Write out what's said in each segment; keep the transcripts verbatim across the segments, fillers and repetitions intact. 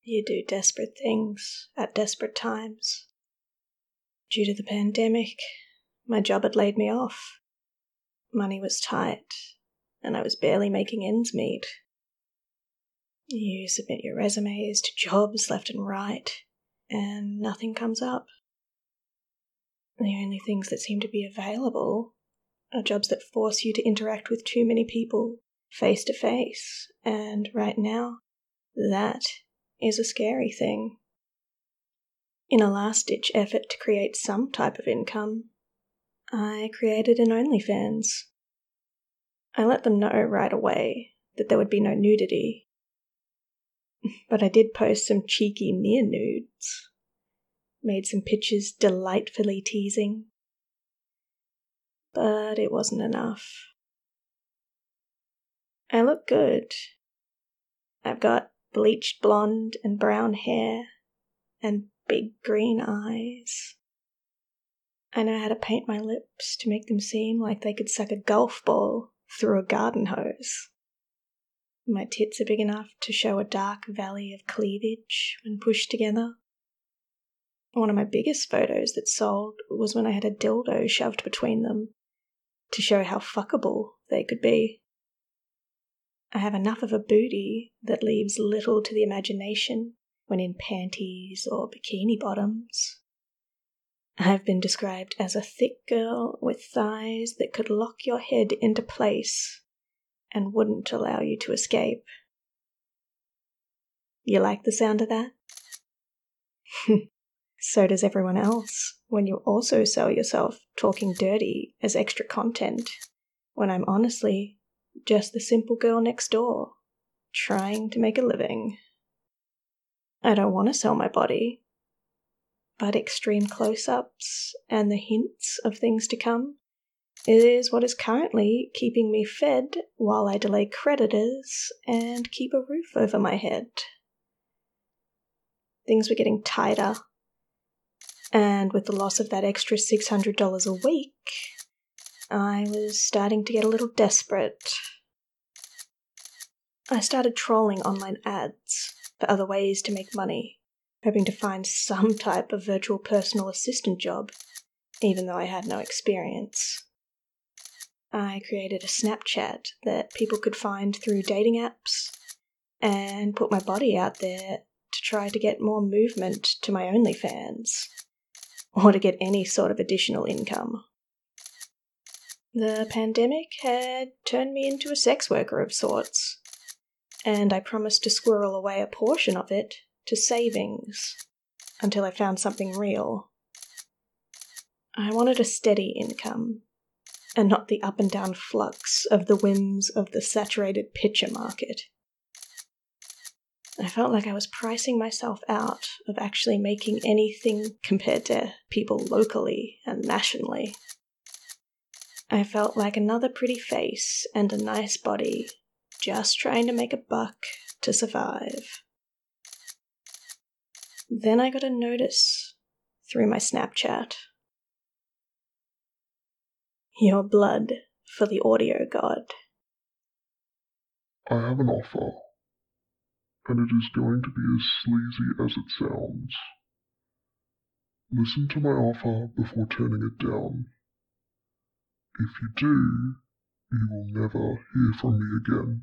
You do desperate things at desperate times. Due to the pandemic, my job had laid me off. Money was tight, and I was barely making ends meet. You submit your resumes to jobs left and right, and nothing comes up. The only things that seem to be available are jobs that force you to interact with too many people, face to face, and right now, that is a scary thing. In a last-ditch effort to create some type of income, I created an OnlyFans. I let them know right away that there would be no nudity, but I did post some cheeky near-nudes, made some pictures delightfully teasing, but it wasn't enough. I look good. I've got bleached blonde and brown hair and big green eyes. I know how to paint my lips to make them seem like they could suck a golf ball through a garden hose. My tits are big enough to show a dark valley of cleavage when pushed together. One of my biggest photos that sold was when I had a dildo shoved between them to show how fuckable they could be. I have enough of a booty that leaves little to the imagination when in panties or bikini bottoms. I've been described as a thick girl with thighs that could lock your head into place and wouldn't allow you to escape. You like the sound of that? So does everyone else when you also sell yourself talking dirty as extra content, when I'm honestly just the simple girl next door, trying to make a living. I don't want to sell my body, but extreme close-ups and the hints of things to come is what is currently keeping me fed while I delay creditors and keep a roof over my head. Things were getting tighter, and with the loss of that extra six hundred dollars a week, I was starting to get a little desperate. I started trolling online ads for other ways to make money, hoping to find some type of virtual personal assistant job, even though I had no experience. I created a Snapchat that people could find through dating apps and put my body out there to try to get more movement to my OnlyFans, or to get any sort of additional income. The pandemic had turned me into a sex worker of sorts, and I promised to squirrel away a portion of it to savings until I found something real. I wanted a steady income, and not the up and down flux of the whims of the saturated picture market. I felt like I was pricing myself out of actually making anything compared to people locally and nationally. I felt like another pretty face and a nice body, just trying to make a buck to survive. Then I got a notice through my Snapchat. Your blood for the audio god. I have an offer, and it is going to be as sleazy as it sounds. Listen to my offer before turning it down. If you do, you will never hear from me again.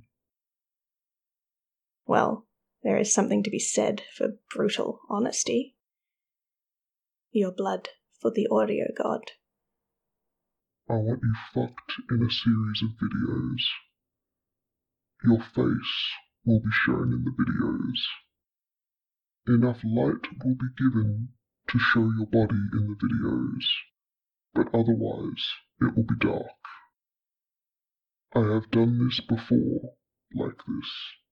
Well, there is something to be said for brutal honesty. Your blood for the audio god. I want you fucked in a series of videos. Your face will be shown in the videos. Enough light will be given to show your body in the videos, but otherwise it will be dark. I have done this before, like this.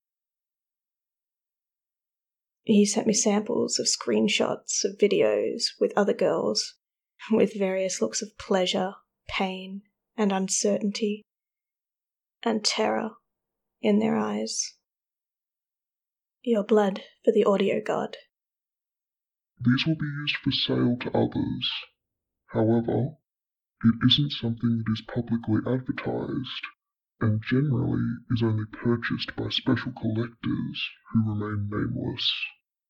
He sent me samples of screenshots of videos with other girls, with various looks of pleasure, pain, and uncertainty, and terror in their eyes. Your blood for the audio god. These will be used for sale to others. However, it isn't something that is publicly advertised, and generally is only purchased by special collectors who remain nameless.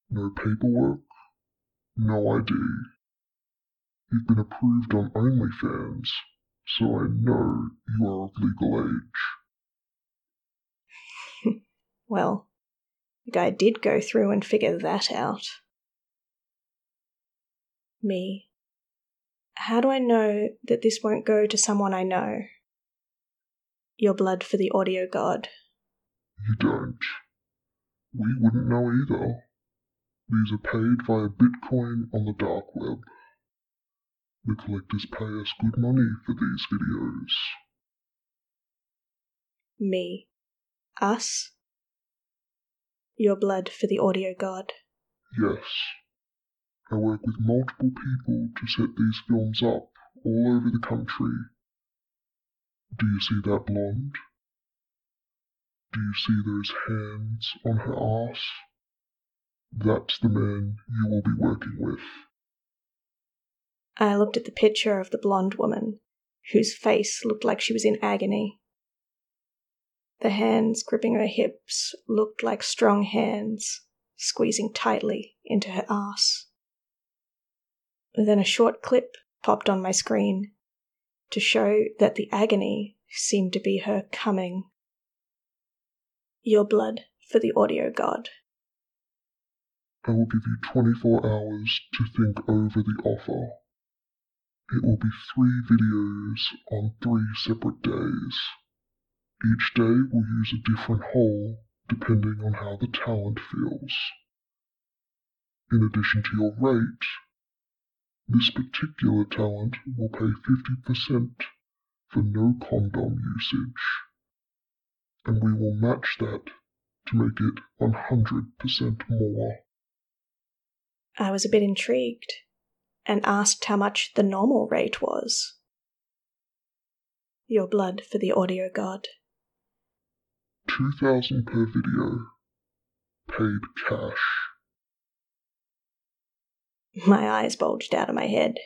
No paperwork, no I D. You've been approved on OnlyFans, so I know you are of legal age. Well, the guy did go through and figure that out. Me. How do I know that this won't go to someone I know? Your blood for the audio god. You don't. We wouldn't know either. These are paid via Bitcoin on the dark web. The collectors pay us good money for these videos. Me. Us? Your blood for the audio god. Yes. I work with multiple people to set these films up all over the country. Do you see that blonde? Do you see those hands on her arse? That's the man you will be working with. I looked at the picture of the blonde woman, whose face looked like she was in agony. The hands gripping her hips looked like strong hands, squeezing tightly into her arse. Then a short clip popped on my screen to show that the agony seemed to be her coming. Your blood for the audio god. I will give you twenty-four hours to think over the offer. It will be three videos on three separate days. Each day will use a different hole depending on how the talent feels. In addition to your rate, this particular talent will pay fifty percent for no condom usage, and we will match that to make it one hundred percent more. I was a bit intrigued and asked how much the normal rate was. Your blood for the audio god. two thousand per video, paid cash. My eyes bulged out of my head.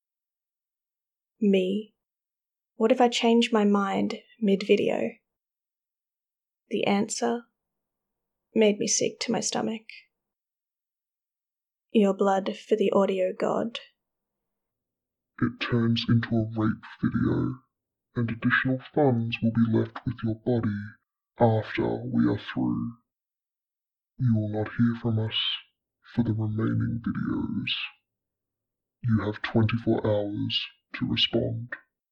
Me. What if I change my mind mid-video? The answer made me sick to my stomach. Your blood for the audio god. It turns into a rape video, and additional funds will be left with your body after we are through. You will not hear from us for the remaining videos. You have twenty-four hours to respond.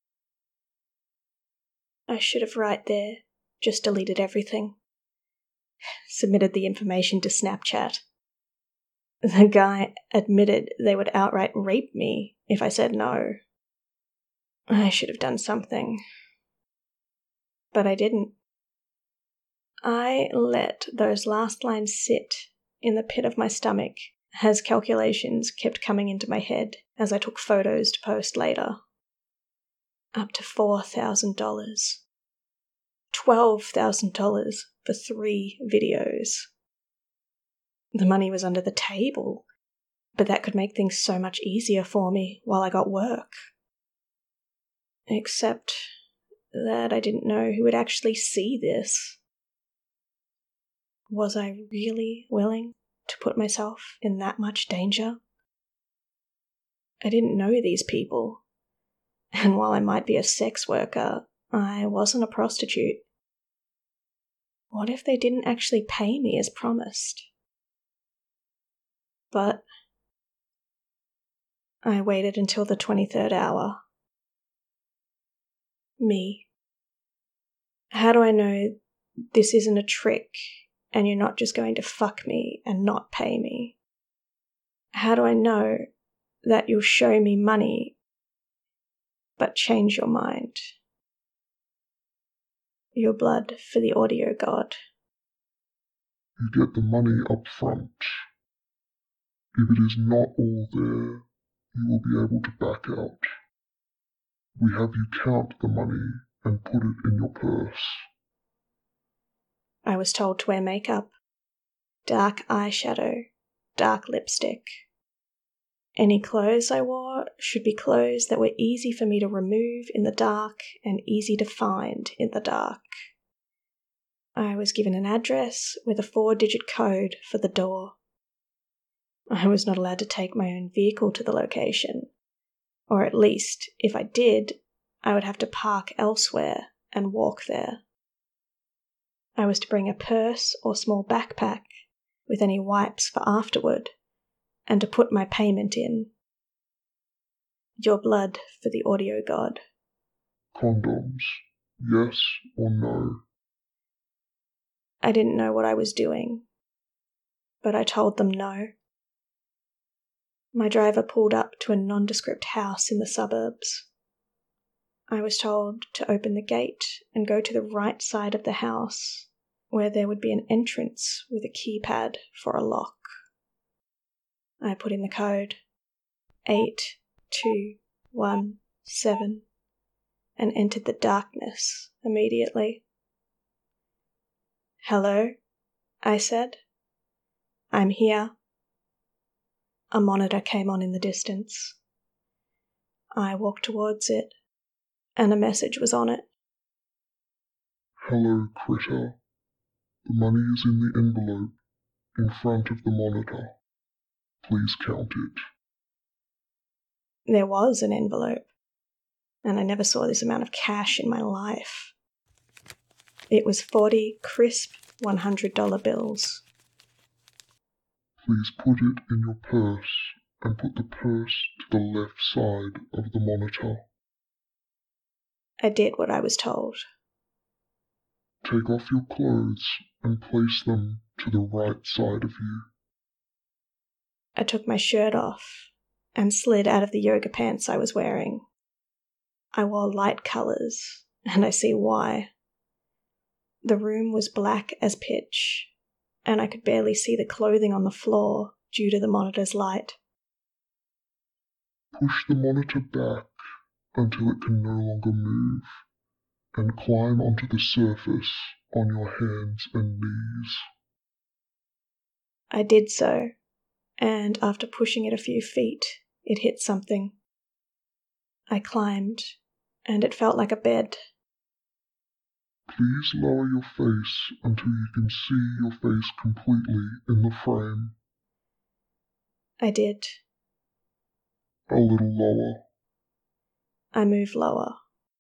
I should have right there just deleted everything. Submitted the information to Snapchat. The guy admitted they would outright rape me if I said no. I should have done something. But I didn't. I let those last lines sit in the pit of my stomach as calculations kept coming into my head as I took photos to post later. Up to four thousand dollars. twelve thousand dollars for three videos. The money was under the table, but that could make things so much easier for me while I got work. Except that I didn't know who would actually see this. Was I really willing to put myself in that much danger? I didn't know these people, and while I might be a sex worker, I wasn't a prostitute. What if they didn't actually pay me as promised? But I waited until the twenty-third hour. Me. How do I know this isn't a trick and you're not just going to fuck me and not pay me? How do I know that you'll show me money but change your mind? Your blood for the audio god. You get the money up front. If it is not all there, you will be able to back out. We have you count the money and put it in your purse. I was told to wear makeup, dark eyeshadow, dark lipstick. Any clothes I wore should be clothes that were easy for me to remove in the dark and easy to find in the dark. I was given an address with a four-digit code for the door. I was not allowed to take my own vehicle to the location, or at least, if I did, I would have to park elsewhere and walk there. I was to bring a purse or small backpack with any wipes for afterward, and to put my payment in. Your blood for the audio god. Condoms, yes or no? I didn't know what I was doing, but I told them no. My driver pulled up to a nondescript house in the suburbs. I was told to open the gate and go to the right side of the house, where there would be an entrance with a keypad for a lock. I put in the code, eight two one seven, and entered the darkness immediately. "Hello," I said. "I'm here." A monitor came on in the distance. I walked towards it, and a message was on it. Hello, critter. The money is in the envelope in front of the monitor. Please count it. There was an envelope, and I never saw this amount of cash in my life. It was forty crisp one hundred dollar bills. Please put it in your purse and put the purse to the left side of the monitor. I did what I was told. Take off your clothes and place them to the right side of you. I took my shirt off and slid out of the yoga pants I was wearing. I wore light colours, and I see why. The room was black as pitch, and I could barely see the clothing on the floor due to the monitor's light. Push the monitor back until it can no longer move, and climb onto the surface on your hands and knees. I did so, and after pushing it a few feet, it hit something. I climbed, and it felt like a bed. Please lower your face until you can see your face completely in the frame. I did. A little lower. I moved lower.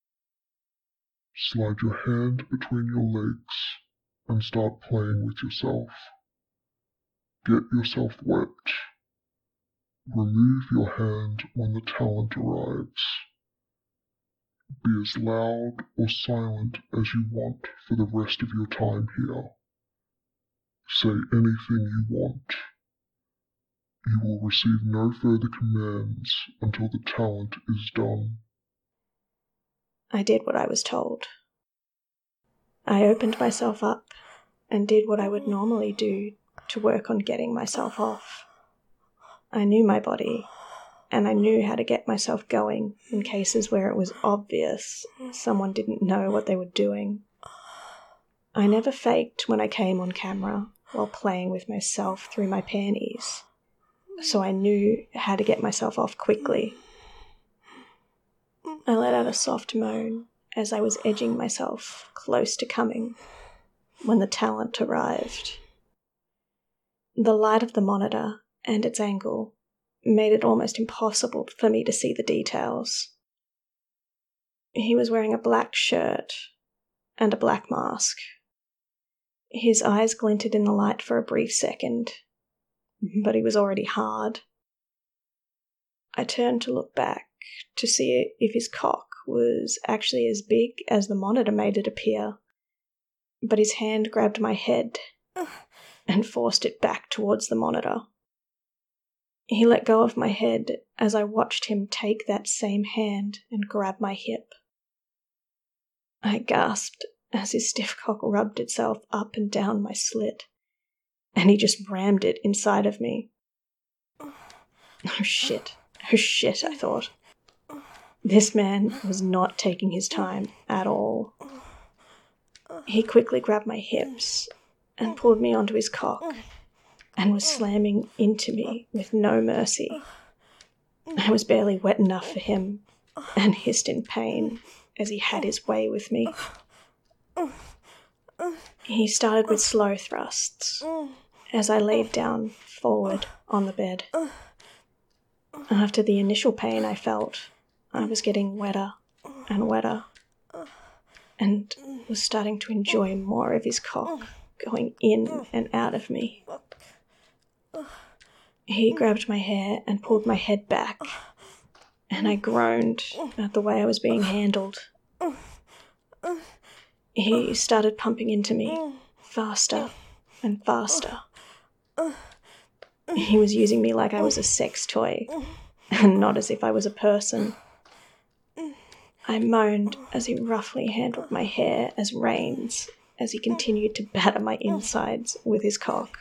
Slide your hand between your legs and start playing with yourself. Get yourself wet. Remove your hand when the talent arrives. Be as loud or silent as you want for the rest of your time here. Say anything you want. You will receive no further commands until the talent is done. I did what I was told. I opened myself up and did what I would normally do to work on getting myself off. I knew my body, and I knew how to get myself going in cases where it was obvious someone didn't know what they were doing. I never faked when I came on camera while playing with myself through my panties, so I knew how to get myself off quickly. I let out a soft moan as I was edging myself close to coming when the talent arrived. The light of the monitor and its angle made it almost impossible for me to see the details. He was wearing a black shirt and a black mask. His eyes glinted in the light for a brief second, but he was already hard. I turned to look back to see if his cock was actually as big as the monitor made it appear, but his hand grabbed my head and forced it back towards the monitor. He let go of my head as I watched him take that same hand and grab my hip. I gasped as his stiff cock rubbed itself up and down my slit, and he just rammed it inside of me. Oh shit, oh shit, I thought. This man was not taking his time at all. He quickly grabbed my hips and pulled me onto his cock and was slamming into me with no mercy. I was barely wet enough for him and hissed in pain as he had his way with me. He started with slow thrusts as I laid down forward on the bed. After the initial pain I felt, I was getting wetter and wetter, and was starting to enjoy more of his cock going in and out of me. He grabbed my hair and pulled my head back, and I groaned at the way I was being handled. He started pumping into me, faster and faster. He was using me like I was a sex toy, and not as if I was a person. I moaned as he roughly handled my hair as reins, as he continued to batter my insides with his cock.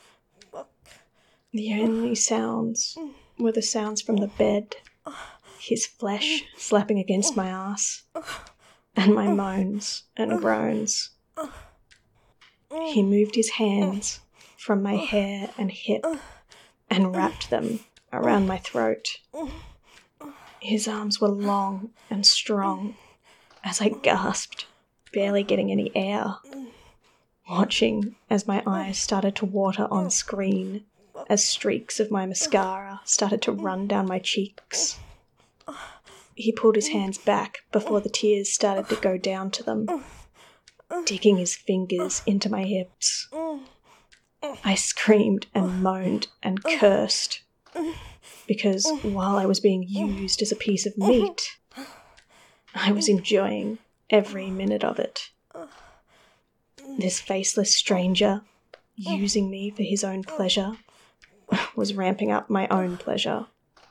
The only sounds were the sounds from the bed, his flesh slapping against my ass, and my moans and groans. He moved his hands from my hair and hip and wrapped them around my throat. His arms were long and strong as I gasped, barely getting any air, watching as my eyes started to water on screen, as streaks of my mascara started to run down my cheeks. He pulled his hands back before the tears started to go down to them, digging his fingers into my hips. I screamed and moaned and cursed, because while I was being used as a piece of meat, I was enjoying every minute of it. This faceless stranger, using me for his own pleasure, was ramping up my own pleasure.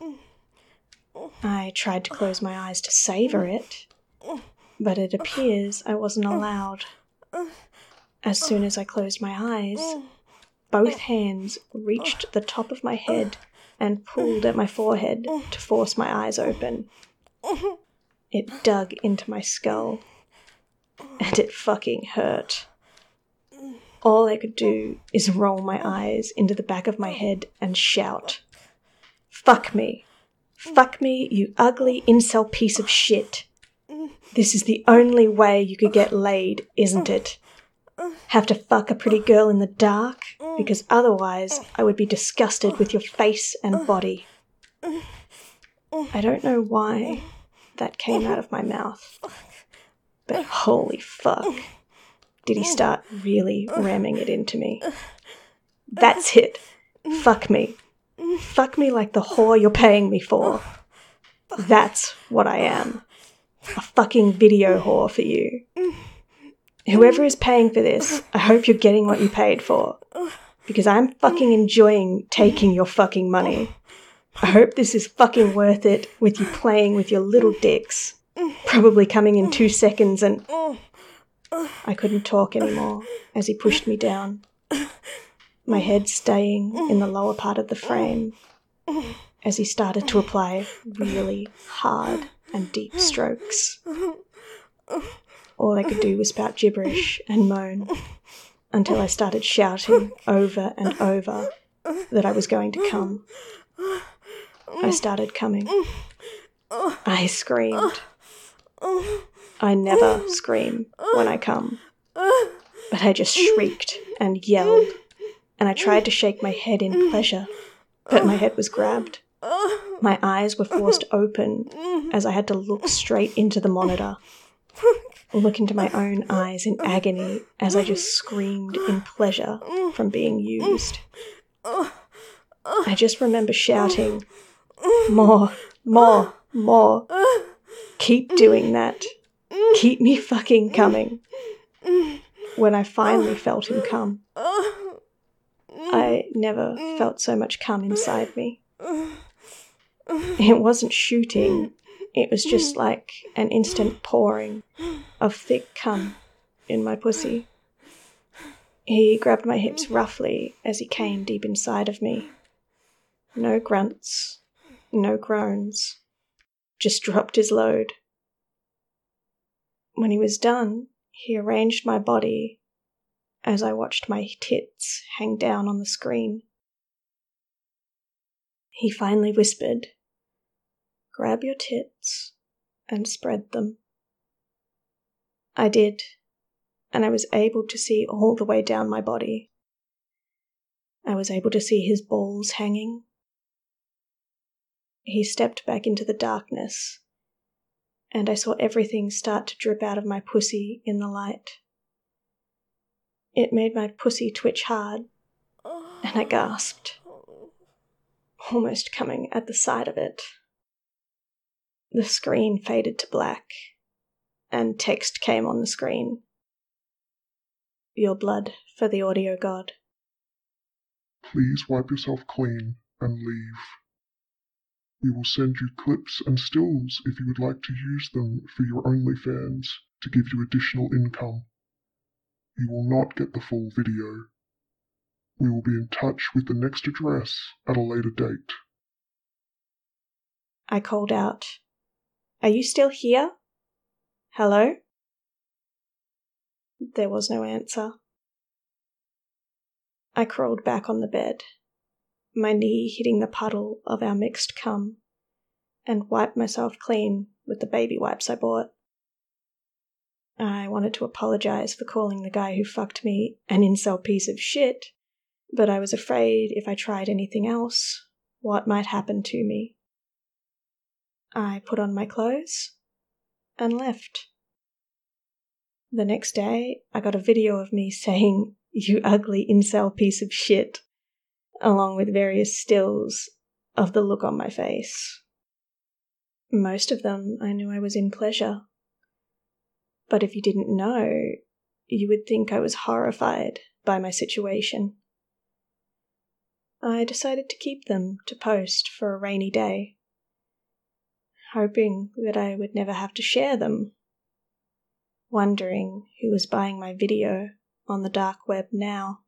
I tried to close my eyes to savour it, but it appears I wasn't allowed. As soon as I closed my eyes, both hands reached the top of my head and pulled at my forehead to force my eyes open. It dug into my skull, and it fucking hurt. All I could do is roll my eyes into the back of my head and shout, "Fuck me. Fuck me, you ugly incel piece of shit. This is the only way you could get laid, isn't it? Have to fuck a pretty girl in the dark, because otherwise I would be disgusted with your face and body." I don't know why that came out of my mouth, but holy fuck, did he start really ramming it into me. That's it. Fuck me. Fuck me like the whore you're paying me for. That's what I am. A fucking video whore for you. Whoever is paying for this, I hope you're getting what you paid for, because I'm fucking enjoying taking your fucking money. I hope this is fucking worth it, with you playing with your little dicks, probably coming in two seconds and... I couldn't talk anymore as he pushed me down, my head staying in the lower part of the frame, as he started to apply really hard and deep strokes. All I could do was spout gibberish and moan until I started shouting over and over that I was going to come. I started coming. I screamed. I never scream when I come, but I just shrieked and yelled, and I tried to shake my head in pleasure, but my head was grabbed. My eyes were forced open as I had to look straight into the monitor, look into my own eyes in agony as I just screamed in pleasure from being used. I just remember shouting, "More, more, more. Keep doing that. Keep me fucking coming." When I finally felt him come, I never felt so much cum inside me. It wasn't shooting, it was just like an instant pouring of thick cum in my pussy. He grabbed my hips roughly as he came deep inside of me. No grunts, no groans, just dropped his load. When he was done, he arranged my body as I watched my tits hang down on the screen. He finally whispered, "Grab your tits and spread them." I did, and I was able to see all the way down my body. I was able to see his balls hanging. He stepped back into the darkness, and I saw everything start to drip out of my pussy in the light. It made my pussy twitch hard, and I gasped, almost coming at the sight of it. The screen faded to black, and text came on the screen. Your blood for the audio god. Please wipe yourself clean and leave. We will send you clips and stills if you would like to use them for your OnlyFans to give you additional income. You will not get the full video. We will be in touch with the next address at a later date. I called out, "Are you still here? Hello?" There was no answer. I crawled back on the bed, my knee hitting the puddle of our mixed cum, and wiped myself clean with the baby wipes I bought. I wanted to apologize for calling the guy who fucked me an incel piece of shit, but I was afraid if I tried anything else, what might happen to me. I put on my clothes and left. The next day, I got a video of me saying, "You ugly incel piece of shit," along with various stills of the look on my face. Most of them I knew I was in pleasure. But if you didn't know, you would think I was horrified by my situation. I decided to keep them to post for a rainy day, hoping that I would never have to share them, wondering who was buying my video on the dark web now.